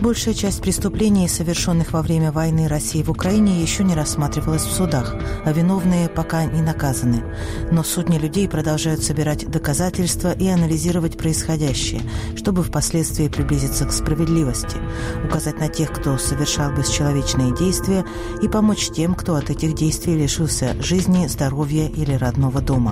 Большая часть преступлений, совершенных во время войны России в Украине, еще не рассматривалась в судах, а виновные пока не наказаны. Но сотни людей продолжают собирать доказательства и анализировать происходящее, чтобы впоследствии приблизиться к справедливости, указать на тех, кто совершал бесчеловечные действия, и помочь тем, кто от этих действий лишился жизни, здоровья или родного дома.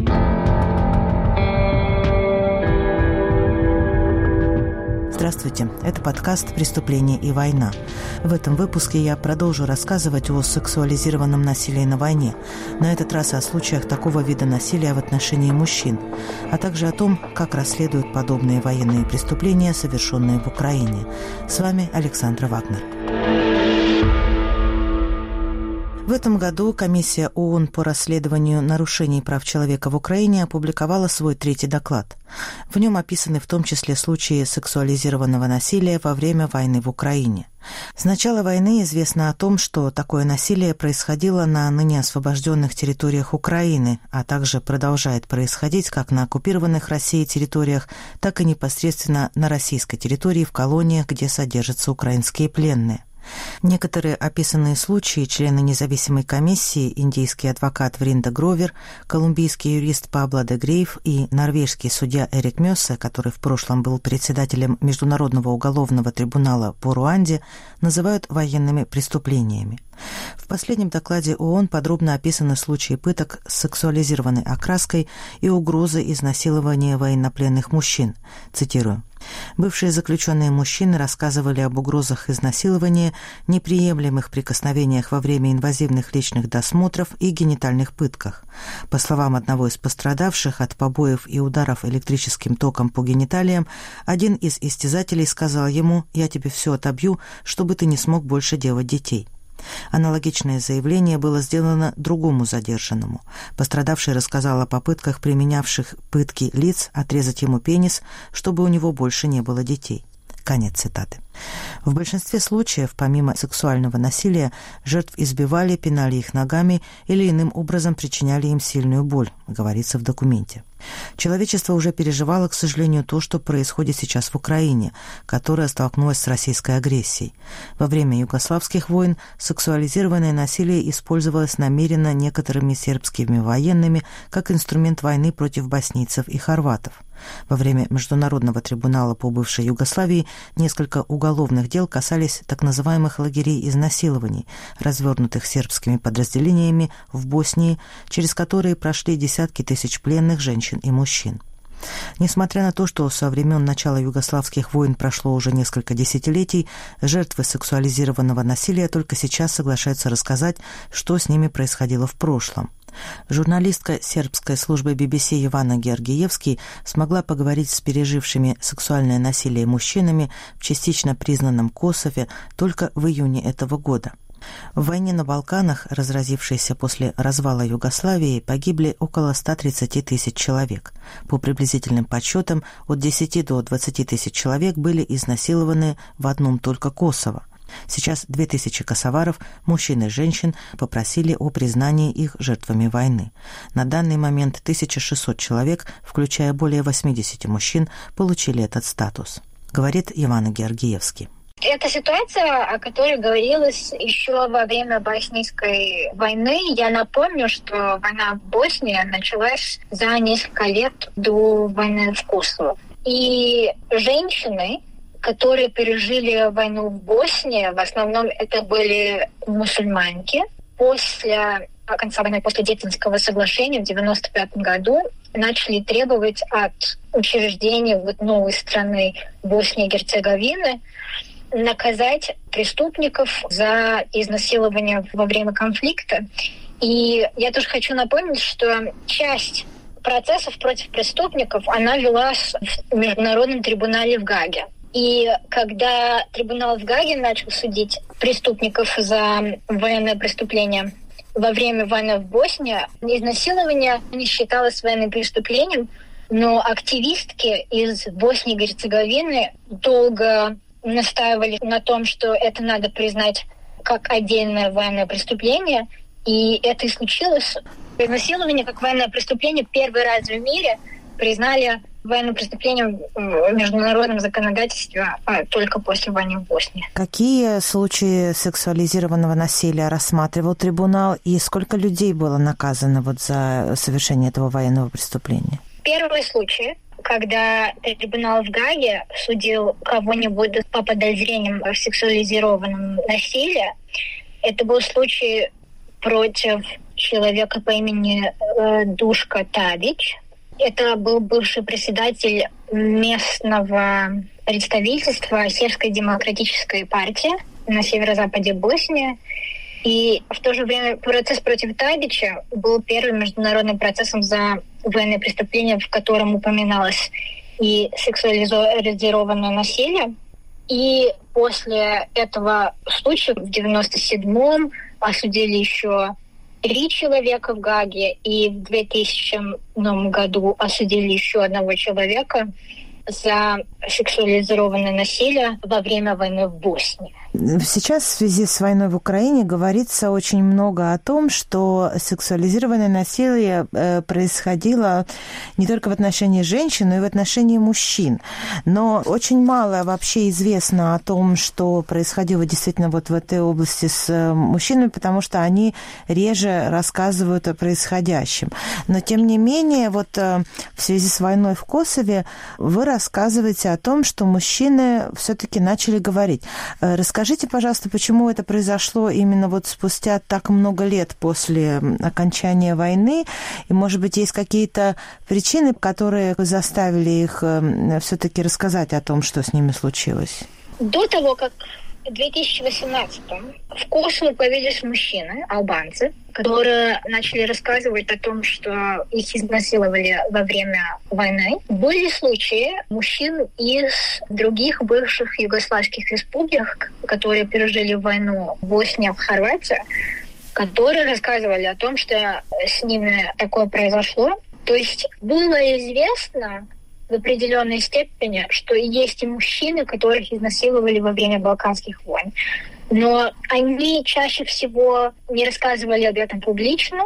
Здравствуйте, это подкаст «Преступление и война». В этом выпуске я продолжу рассказывать о сексуализированном насилии на войне, на этот раз о случаях такого вида насилия в отношении мужчин, а также о том, как расследуют подобные военные преступления, совершенные в Украине. С вами Александра Вагнер. В этом году Комиссия ООН по расследованию нарушений прав человека в Украине опубликовала свой третий доклад. В нем описаны в том числе случаи сексуализированного насилия во время войны в Украине. С начала войны известно о том, что такое насилие происходило на ныне освобожденных территориях Украины, а также продолжает происходить как на оккупированных Россией территориях, так и непосредственно на российской территории в колониях, где содержатся украинские пленные. Некоторые описанные случаи члены независимой комиссии, индийский адвокат Вринда Гровер, колумбийский юрист Пабло де Грейв и норвежский судья Эрик Мёссе, который в прошлом был председателем Международного уголовного трибунала по Руанде, называют военными преступлениями. В последнем докладе ООН подробно описаны случаи пыток с сексуализированной окраской и угрозы изнасилования военнопленных мужчин. Цитирую. Бывшие заключенные мужчины рассказывали об угрозах изнасилования, неприемлемых прикосновениях во время инвазивных личных досмотров и генитальных пытках. По словам одного из пострадавших от побоев и ударов электрическим током по гениталиям, один из истязателей сказал ему: «Я тебе все отобью, чтобы ты не смог больше делать детей». Аналогичное заявление было сделано другому задержанному. Пострадавший рассказал о попытках применявших пытки лиц отрезать ему пенис, чтобы у него больше не было детей. Конец цитаты. В большинстве случаев, помимо сексуального насилия, жертв избивали, пинали их ногами или иным образом причиняли им сильную боль, говорится в документе. Человечество уже переживало, к сожалению, то, что происходит сейчас в Украине, которая столкнулась с российской агрессией. Во время югославских войн сексуализированное насилие использовалось намеренно некоторыми сербскими военными как инструмент войны против боснийцев и хорватов. Во время Международного трибунала по бывшей Югославии несколько уголовных дел касались так называемых лагерей изнасилований, развернутых сербскими подразделениями в Боснии, через которые прошли десятки тысяч пленных женщин и мужчин. Несмотря на то, что со времен начала югославских войн прошло уже несколько десятилетий, жертвы сексуализированного насилия только сейчас соглашаются рассказать, что с ними происходило в прошлом. Журналистка сербской службы BBC Ивана Георгиевски смогла поговорить с пережившими сексуальное насилие мужчинами в частично признанном Косове только в июне этого года. В войне на Балканах, разразившейся после развала Югославии, погибли около 130 тысяч человек. По приблизительным подсчетам, от 10 до 20 тысяч человек были изнасилованы в одном только Косово. Сейчас 2000 косоваров, мужчин и женщин, попросили о признании их жертвами войны. На данный момент 1600 человек, включая более 80 мужчин, получили этот статус, говорит Ивана Георгиевски. Это ситуация, о которой говорилось еще во время Боснийской войны. Я напомню, что война в Боснии началась за несколько лет до войны в Косово. И женщины, которые пережили войну в Боснии, в основном это были мусульманки. После конца войны, после Дейтонского соглашения в 1995 году начали требовать от учреждений новой страны Боснии и Герцеговины наказать преступников за изнасилование во время конфликта. И я тоже хочу напомнить, что часть процессов против преступников, она велась в Международном трибунале в Гааге. И когда трибунал в Гааге начал судить преступников за военное преступление во время войны в Боснии, изнасилование не считалось военным преступлением, но активистки из Боснии и Герцеговины долго настаивали на том, что это надо признать как отдельное военное преступление, и это и случилось. Изнасилование как военное преступление первый раз в мире признали военным преступлением в международном законодательстве только после войны в Боснии. Какие случаи сексуализированного насилия рассматривал трибунал и сколько людей было наказано за совершение этого военного преступления? Первый случай, когда трибунал в Гааге судил кого-нибудь по подозрениям в сексуализированном насилии, это был случай против человека по имени Душка Табич. Это был бывший председатель местного представительства Сербской демократической партии на северо-западе Боснии. И в то же время процесс против Табича был первым международным процессом за военные преступления, в котором упоминалось и сексуализированное насилие. И после этого случая в 1997-м осудили еще 3 человека в Гааге, и в 2000 году осудили еще 1 человека за сексуализированное насилие во время войны в Боснии. Сейчас в связи с войной в Украине говорится очень много о том, что сексуализированное насилие происходило не только в отношении женщин, но и в отношении мужчин. Но очень мало вообще известно о том, что происходило действительно в этой области с мужчинами, потому что они реже рассказывают о происходящем. Но тем не менее, в связи с войной в Косове вы рассказываете о том, что мужчины все-таки начали говорить. Расскажите, пожалуйста, почему это произошло именно спустя так много лет после окончания войны? И, может быть, есть какие-то причины, которые заставили их все-таки рассказать о том, что с ними случилось? До того, как в 2018-м в Косово появились мужчины, албанцы, которые начали рассказывать о том, что их изнасиловали во время войны. Были случаи мужчин из других бывших югославских республик, которые пережили войну в Боснии, в Хорватии, которые рассказывали о том, что с ними такое произошло. То есть было известно в определенной степени, что есть и мужчины, которых изнасиловали во время Балканских войн. Но они чаще всего не рассказывали об этом публично.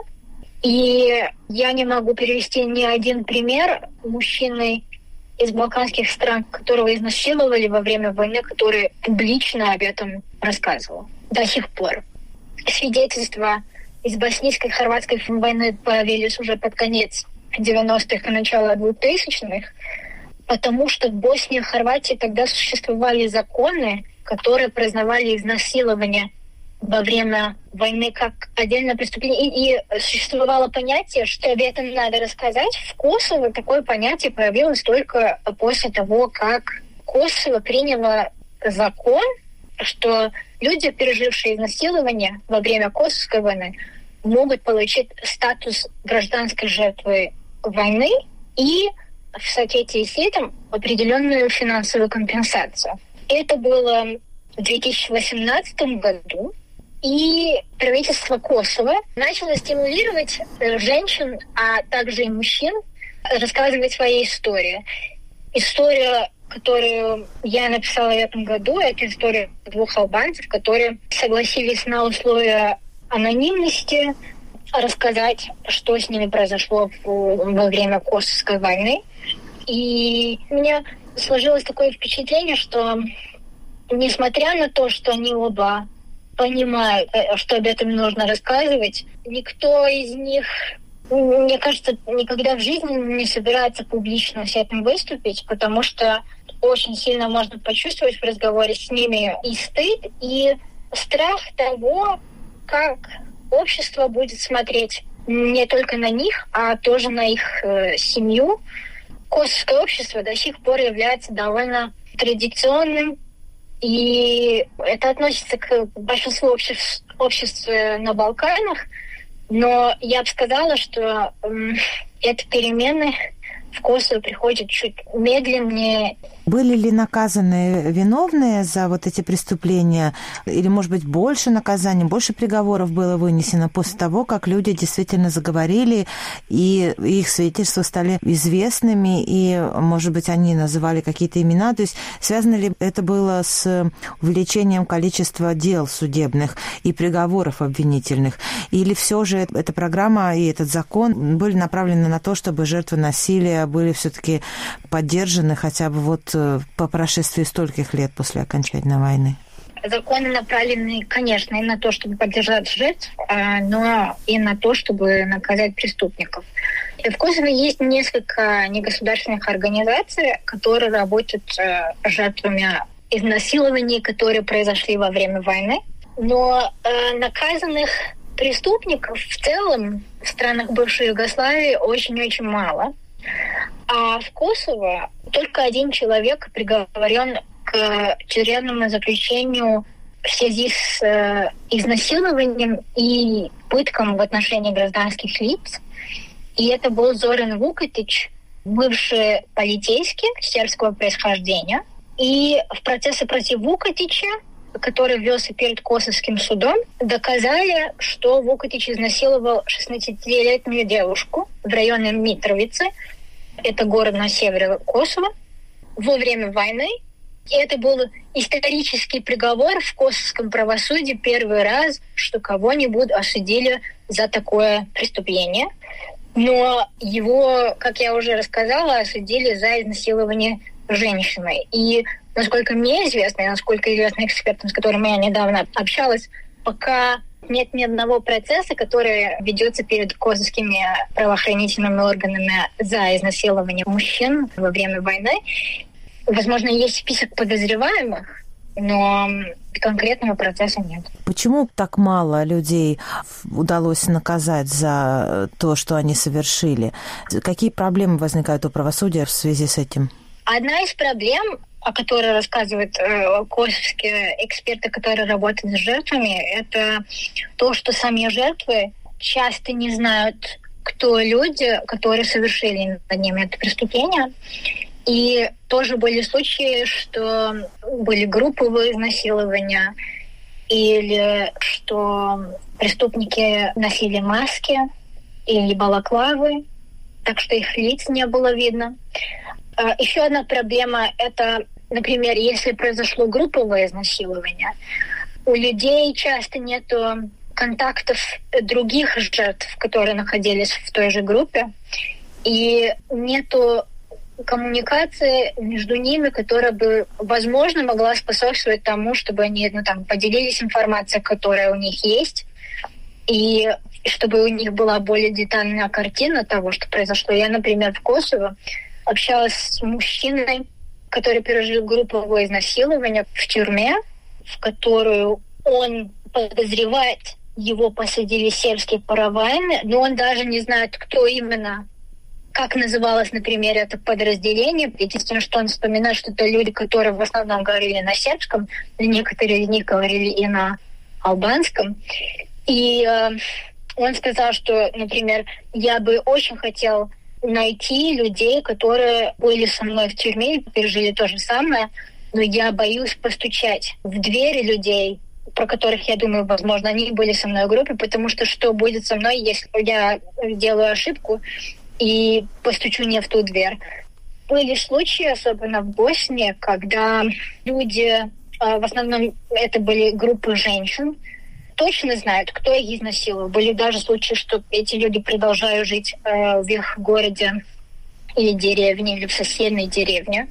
И я не могу привести ни один пример мужчины из балканских стран, которого изнасиловали во время войны, который публично об этом рассказывал до сих пор. Свидетельства из боснийской и хорватской войны появились уже под конец 90-х и начало 2000-х, потому что в Боснии и Хорватии тогда существовали законы, которые признавали изнасилование во время войны как отдельное преступление. И существовало понятие, что об этом надо рассказать. В Косово такое понятие появилось только после того, как Косово приняло закон, что люди, пережившие изнасилование во время Косовской войны, могут получить статус гражданской жертвы войны и в соответствии с этим определенную финансовую компенсацию. Это было в 2018 году, и правительство Косово начало стимулировать женщин, а также и мужчин рассказывать свои истории. История, которую я написала в этом году, это история 2 албанцев, которые согласились на условия анонимности рассказать, что с ними произошло во время Косовской войны. И у меня сложилось такое впечатление, что несмотря на то, что они оба понимают, что об этом нужно рассказывать, никто из них, мне кажется, никогда в жизни не собирается публично с этим выступить, потому что очень сильно можно почувствовать в разговоре с ними и стыд, и страх того, как общество будет смотреть не только на них, а тоже на их семью. Косовское общество до сих пор является довольно традиционным, и это относится к большинству обществ на Балканах, но я бы сказала, что эти перемены в Косово приходят чуть медленнее Были ли наказаны виновные за вот эти преступления? Или, может быть, больше наказаний, больше приговоров было вынесено после того, как люди действительно заговорили, и их свидетельства стали известными, и, может быть, они называли какие-то имена? То есть связано ли это было с увеличением количества дел судебных и приговоров обвинительных? Или все же эта программа и этот закон были направлены на то, чтобы жертвы насилия были все-таки поддержаны хотя бы вот по прошествии стольких лет после окончания войны? Законы направлены, конечно, и на то, чтобы поддержать жертв, но и на то, чтобы наказать преступников. И в Косово есть несколько негосударственных организаций, которые работают с жертвами изнасилований, которые произошли во время войны. Но наказанных преступников в целом в странах бывшей Югославии очень-очень мало. А в Косово только один человек приговорен к тюремному заключению в связи с изнасилованием и пытком в отношении гражданских лиц. И это был Зоран Вукатич, бывший полицейский сербского происхождения. И в процессе против Вукатича, который велся перед Косовским судом, доказали, что Вукатич изнасиловал 16-летнюю девушку в районе Митровицы. Это город на севере Косово, во время войны. И это был исторический приговор в косовском правосудии. Первый раз, что кого-нибудь осудили за такое преступление. Но его, как я уже рассказала, осудили за изнасилование женщины. И, насколько мне известно, и насколько известно экспертам, с которыми я недавно общалась, пока нет ни одного процесса, который ведется перед косовскими правоохранительными органами за изнасилование мужчин во время войны. Возможно, есть список подозреваемых, но конкретного процесса нет. Почему так мало людей удалось наказать за то, что они совершили? Какие проблемы возникают у правосудия в связи с этим? Одна из проблем, о которой рассказывают косовские эксперты, которые работают с жертвами, это то, что сами жертвы часто не знают, кто люди, которые совершили над ними это преступление. И тоже были случаи, что были групповые изнасилования, или что преступники носили маски или балаклавы, так что их лиц не было видно. Еще одна проблема – это, например, если произошло групповое изнасилование, у людей часто нет контактов других жертв, которые находились в той же группе, и нету коммуникации между ними, которая бы, возможно, могла способствовать тому, чтобы они поделились информацией, которая у них есть, и чтобы у них была более детальная картина того, что произошло. Я, например, в Косово общалась с мужчиной, который пережил групповое изнасилование в тюрьме, в которую он подозревает, его посадили сербские паравайны, но он даже не знает, кто именно, как называлось, например, это подразделение. Единственное, что он вспоминает, что это люди, которые в основном говорили на сербском, некоторые из них говорили и на албанском. И он сказал, что, например, я бы очень хотел найти людей, которые были со мной в тюрьме, пережили то же самое, но я боюсь постучать в двери людей, про которых я думаю, возможно, они были со мной в группе, потому что будет со мной, если я делаю ошибку и постучу не в ту дверь. Были случаи, особенно в Боснии, когда люди, в основном это были группы женщин, точно знают, кто их изнасиловал. Были даже случаи, что эти люди продолжают жить в их городе или деревне, или в соседней деревне.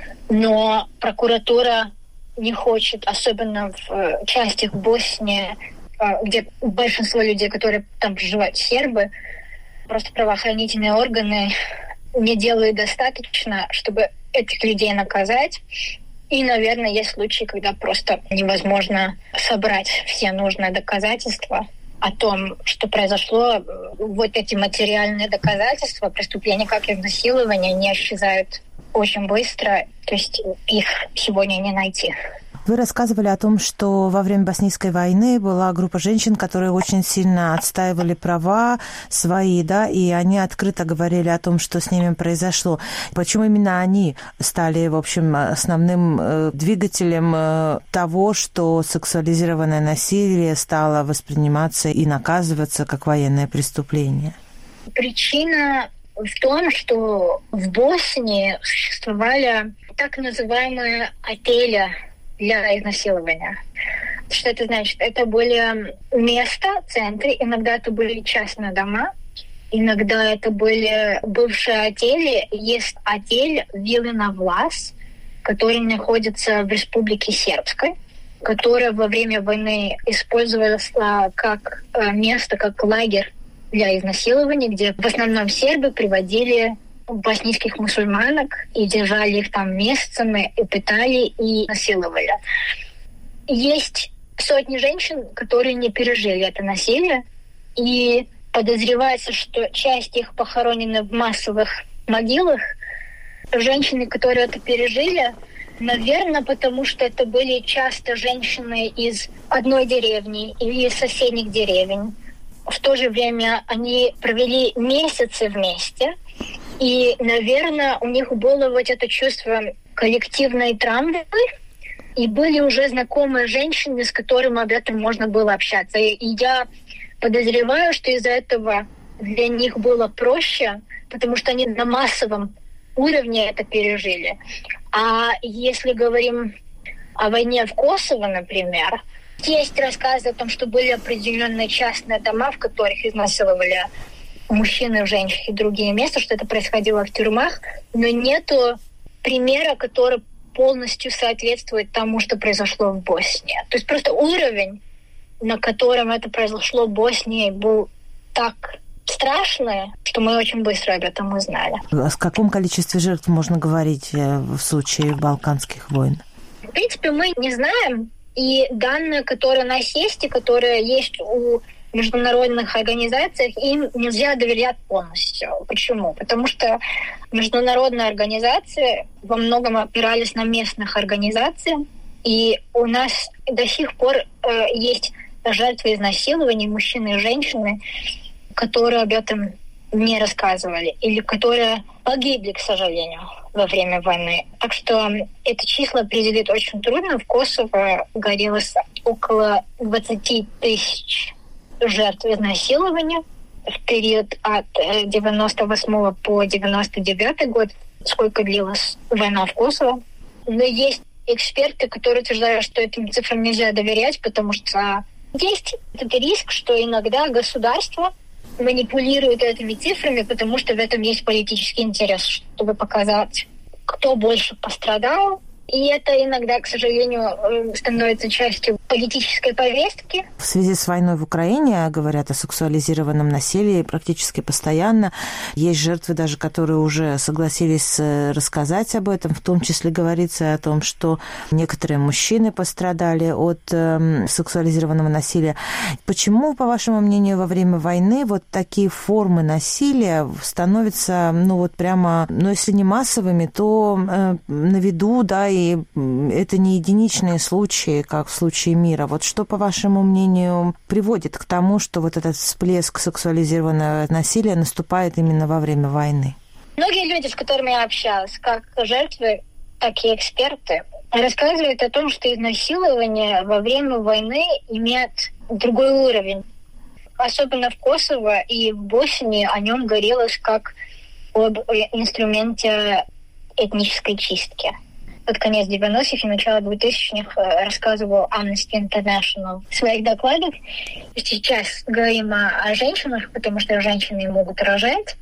Но прокуратура не хочет, особенно в частях Боснии, где большинство людей, которые там проживают, сербы, просто правоохранительные органы не делают достаточно, чтобы этих людей наказать. И, наверное, есть случаи, когда просто невозможно собрать все нужные доказательства о том, что произошло. Вот эти материальные доказательства преступления, как изнасилование, не исчезают очень быстро. То есть их сегодня не найти. Вы рассказывали о том, что во время Боснийской войны была группа женщин, которые очень сильно отстаивали права свои, да, и они открыто говорили о том, что с ними произошло. Почему именно они стали, в общем, основным двигателем того, что сексуализированное насилие стало восприниматься и наказываться как военное преступление? Причина в том, что в Боснии существовали так называемые отели для изнасилования. Что это значит? Это были места, центры, иногда это были частные дома, иногда это были бывшие отели. Есть отель Вилина Влас, который находится в Республике Сербской, которая во время войны использовалась как место, как лагерь для изнасилования, где в основном сербы приводили боснийских мусульманок и держали их там месяцами, и пытали, и насиловали. Есть сотни женщин, которые не пережили это насилие, и подозревается, что часть их похоронена в массовых могилах. Женщины, которые это пережили, наверное, потому что это были часто женщины из одной деревни или из соседних деревень. В то же время они провели месяцы вместе, и, наверное, у них было вот это чувство коллективной травмы, и были уже знакомые женщины, с которыми об этом можно было общаться. И я подозреваю, что из-за этого для них было проще, потому что они на массовом уровне это пережили. А если говорим о войне в Косово, например, есть рассказы о том, что были определенные частные дома, в которых изнасиловали мужчины, женщины и другие места, что это происходило в тюрьмах, но нету примера, который полностью соответствует тому, что произошло в Боснии. То есть просто уровень, на котором это произошло в Боснии, был так страшный, что мы очень быстро об этом узнали. О каком количестве жертв можно говорить в случае Балканских войн? В принципе, мы не знаем. И данные, которые у нас есть, и которые есть у международных организаций, им нельзя доверять полностью. Почему? Потому что международные организации во многом опирались на местных организаций, и у нас до сих пор есть жертвы изнасилований, мужчины и женщины, которые об этом не рассказывали, или которые погибли, к сожалению, во время войны. Так что это число определить очень трудно. В Косово горелось около 20 тысяч жертв изнасилования в период от 98 по 99 год, сколько длилась война в Косово. Но есть эксперты, которые утверждают, что этим цифрам нельзя доверять, потому что есть этот риск, что иногда государство манипулируют этими цифрами, потому что в этом есть политический интерес, чтобы показать, кто больше пострадал. И это иногда, к сожалению, становится частью политической повестки. В связи с войной в Украине говорят о сексуализированном насилии практически постоянно. Есть жертвы даже, которые уже согласились рассказать об этом. В том числе говорится о том, что некоторые мужчины пострадали от сексуализированного насилия. Почему, по вашему мнению, во время войны вот такие формы насилия становятся, прямо, если не массовыми, то на виду, да, и это не единичные случаи, как в случае мира. Вот что, по вашему мнению, приводит к тому, что вот этот всплеск сексуализированного насилия наступает именно во время войны? Многие люди, с которыми я общалась, как жертвы, так и эксперты, рассказывают о том, что изнасилование во время войны имеет другой уровень. Особенно в Косово и в Боснии о нем говорилось как об инструменте этнической чистки. Под конец 90-х и начало 2000-х рассказывал Amnesty International в своих докладах. Сейчас говорим о женщинах, потому что женщины могут рожать.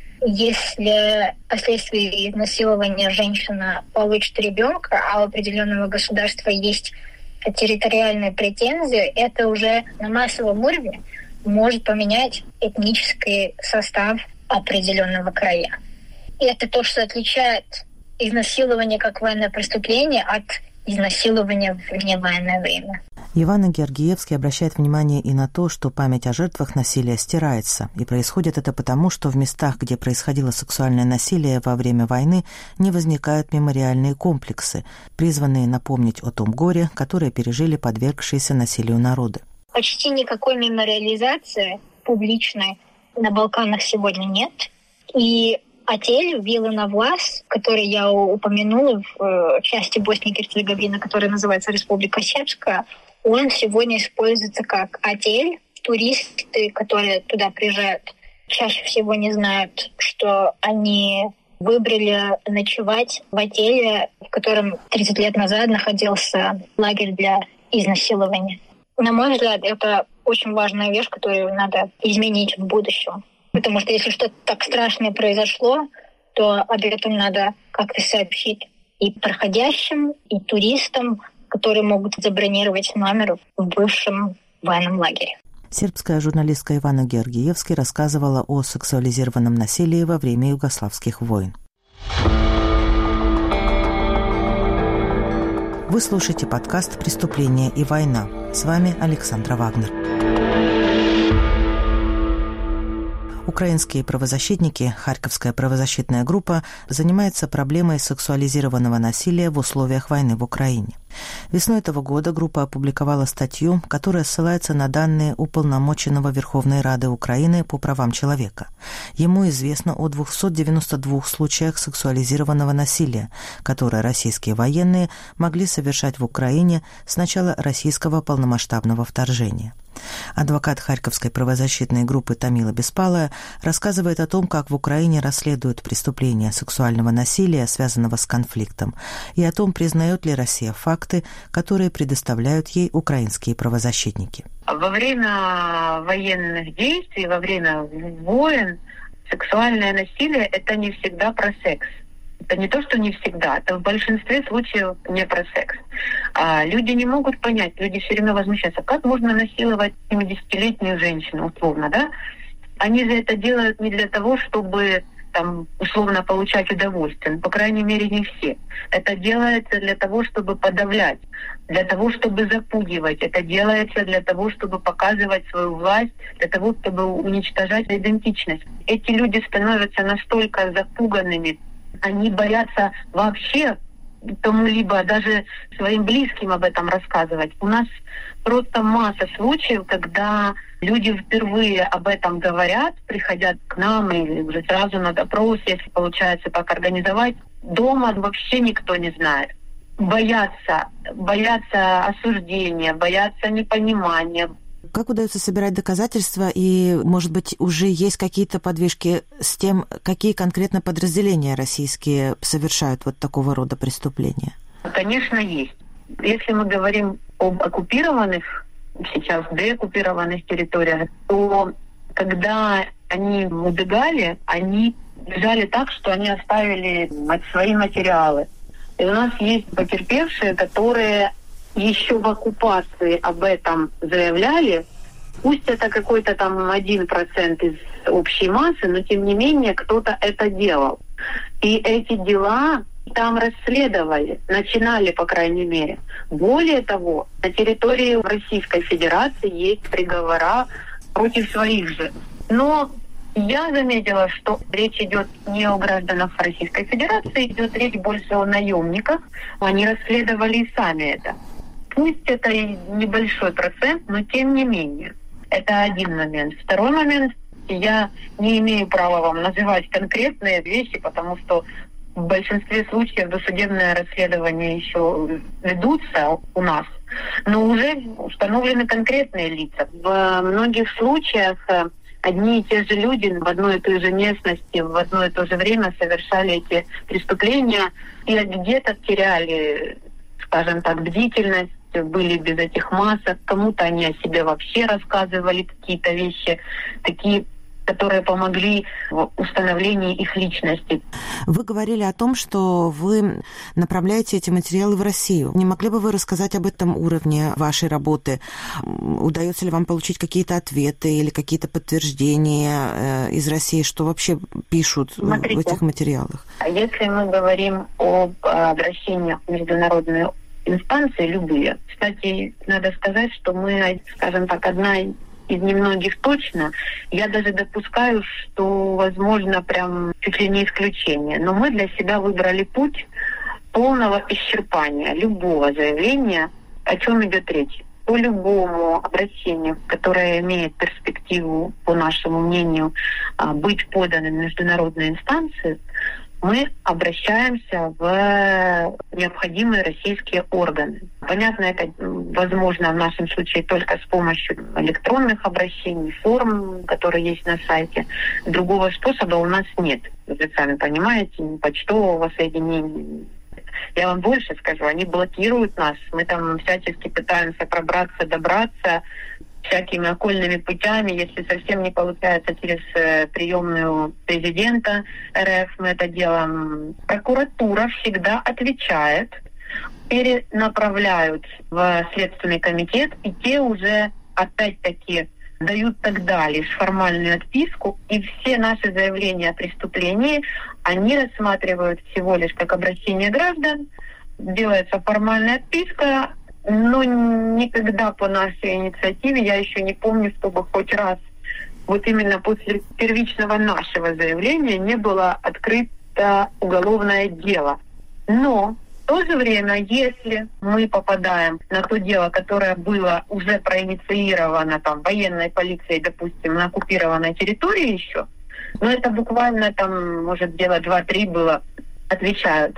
Если вследствие изнасилования женщина получит ребенка, а у определенного государства есть территориальные претензии, это уже на массовом уровне может поменять этнический состав определенного края. И это то, что отличает изнасилование как военное преступление от изнасилования в невоенное время. Ивана Георгиевский обращает внимание и на то, что память о жертвах насилия стирается, и происходит это потому, что в местах, где происходило сексуальное насилие во время войны, не возникают мемориальные комплексы, призванные напомнить о том горе, которое пережили подвергшиеся насилию народы. Почти никакой мемориализации публичной на Балканах сегодня нет. И отель Вилана Влас, который я упомянула в части Боснии и Герцеговины, которая называется Республика Сербская, он сегодня используется как отель. Туристы, которые туда приезжают, чаще всего не знают, что они выбрали ночевать в отеле, в котором 30 лет назад находился лагерь для изнасилования. На мой взгляд, это очень важная вещь, которую надо изменить в будущем. Потому что если что-то так страшное произошло, то об этом надо как-то сообщить и проходящим, и туристам, которые могут забронировать номер в бывшем военном лагере. Сербская журналистка Ивана Георгиевский рассказывала о сексуализированном насилии во время югославских войн. Вы слушаете подкаст «Преступление и война». С вами Александра Вагнер. Украинские правозащитники, Харьковская правозащитная группа, занимается проблемой сексуализированного насилия в условиях войны в Украине. Весной этого года группа опубликовала статью, которая ссылается на данные Уполномоченного Верховной Рады Украины по правам человека. Ему известно о 292 случаях сексуализированного насилия, которые российские военные могли совершать в Украине с начала российского полномасштабного вторжения. Адвокат Харьковской правозащитной группы Тамила Беспалая рассказывает о том, как в Украине расследуют преступления сексуального насилия, связанного с конфликтом, и о том, признает ли Россия факты, которые предоставляют ей украинские правозащитники. Во время военных действий, во время войн, сексуальное насилие – это не всегда про секс. Это не то, что не всегда, это в большинстве случаев не про секс. Люди не могут понять, люди все время возмущаются, как можно насиловать 70-летнюю женщину, условно, да? Они же это делают не для того, чтобы там, условно получать удовольствие, по крайней мере, не все. Это делается для того, чтобы подавлять, для того, чтобы запугивать. Это делается для того, чтобы показывать свою власть, для того, чтобы уничтожать идентичность. Эти люди становятся настолько запуганными, они боятся вообще кому-либо, даже своим близким об этом рассказывать. У нас просто масса случаев, когда люди впервые об этом говорят, приходят к нам или уже сразу на допрос, если получается так организовать. Дома вообще никто не знает. Боятся осуждения, боятся непонимания. Как удается собирать доказательства, и, может быть, уже есть какие-то подвижки с тем, какие конкретно подразделения российские совершают вот такого рода преступления? Конечно, есть. Если мы говорим об оккупированных, сейчас деоккупированных территориях, то когда они убегали, они бежали так, что они оставили свои материалы. И у нас есть потерпевшие, которые еще в оккупации об этом заявляли. Пусть это какой-то там 1% из общей массы, но тем не менее кто-то это делал. И эти дела там расследовали, начинали, по крайней мере. Более того, на территории Российской Федерации есть приговора против своих же. Но я заметила, что речь идет не о гражданах Российской Федерации, идет речь больше о наемниках. Они расследовали и сами это. Пусть это и небольшой процент, но тем не менее. Это один момент. Второй момент. Я не имею права вам называть конкретные вещи, потому что в большинстве случаев досудебное расследование еще ведутся у нас, но уже установлены конкретные лица. В многих случаях одни и те же люди в одной и той же местности в одно и то же время совершали эти преступления и где-то теряли, скажем так, бдительность, были без этих масок, кому-то они о себе вообще рассказывали какие-то вещи, такие, которые помогли в установлении их личности. Вы говорили о том, что вы направляете эти материалы в Россию. Не могли бы вы рассказать об этом уровне вашей работы? Удается ли вам получить какие-то ответы или какие-то подтверждения из России, что вообще пишут в этих материалах? Если мы говорим об обращениях в международную инстанции любые. Кстати, надо сказать, что мы, скажем так, одна из немногих точно. Я даже допускаю, что, возможно, прям чуть ли не исключение. Но мы для себя выбрали путь полного исчерпания любого заявления, о чем идет речь. По любому обращению, которое имеет перспективу, по нашему мнению, быть поданным в международные инстанции, мы обращаемся в необходимые российские органы. Понятно, это возможно в нашем случае только с помощью электронных обращений, форм, которые есть на сайте. Другого способа у нас нет. Вы сами понимаете, ни почтового соединения. Я вам больше скажу, они блокируют нас. Мы там всячески пытаемся пробраться, добраться всякими окольными путями. Если совсем не получается через приемную президента РФ, мы это делаем. Прокуратура всегда отвечает, перенаправляют в Следственный комитет, и те уже опять-таки дают тогда лишь формальную отписку, и все наши заявления о преступлении они рассматривают всего лишь как обращение граждан, делается формальная отписка, но никогда по нашей инициативе, я еще не помню, чтобы хоть раз вот именно после первичного нашего заявления не было открыто уголовное дело. Но в то же время, если мы попадаем на то дело, которое было уже проинициировано там военной полицией, допустим, на оккупированной территории еще, но это буквально там, может, дело 2-3 было, отвечают.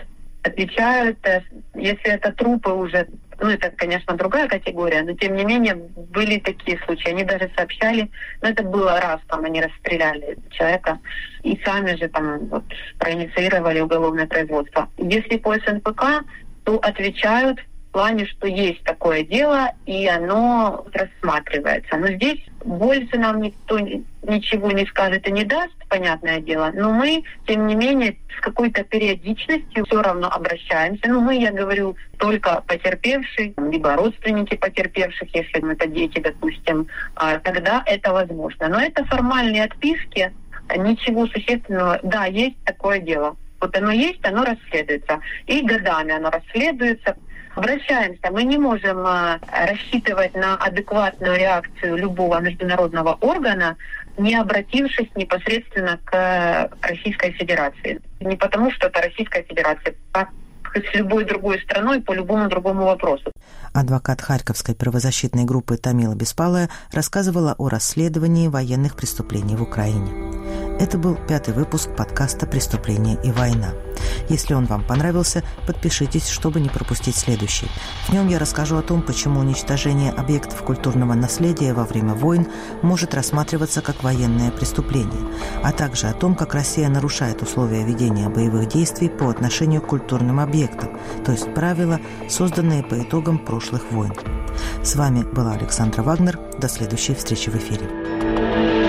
Если это трупы уже, это, конечно, другая категория, но тем не менее были такие случаи. Они даже сообщали, это было раз, там они расстреляли человека и сами же там проинициировали уголовное производство. Если по СНПК, то отвечают в плане, что есть такое дело, и оно рассматривается. Но здесь больше нам никто ничего не скажет и не даст, понятное дело, но мы, тем не менее, с какой-то периодичностью все равно обращаемся. Я говорю, только потерпевшие, либо родственники потерпевших, если это дети, допустим, тогда это возможно. Но это формальные отписки, ничего существенного. Да, есть такое дело. Вот оно есть, оно расследуется. И годами оно расследуется. Обращаемся. Мы не можем рассчитывать на адекватную реакцию любого международного органа, не обратившись непосредственно к Российской Федерации. Не потому, что это Российская Федерация, а с любой другой страной по любому другому вопросу. Адвокат Харьковской правозащитной группы Тамила Беспалая рассказывала о расследовании военных преступлений в Украине. Это был 5-й выпуск подкаста «Преступление и война». Если он вам понравился, подпишитесь, чтобы не пропустить следующий. В нем я расскажу о том, почему уничтожение объектов культурного наследия во время войн может рассматриваться как военное преступление, а также о том, как Россия нарушает условия ведения боевых действий по отношению к культурным объектам, то есть правила, созданные по итогам прошлых войн. С вами была Александра Вагнер. До следующей встречи в эфире.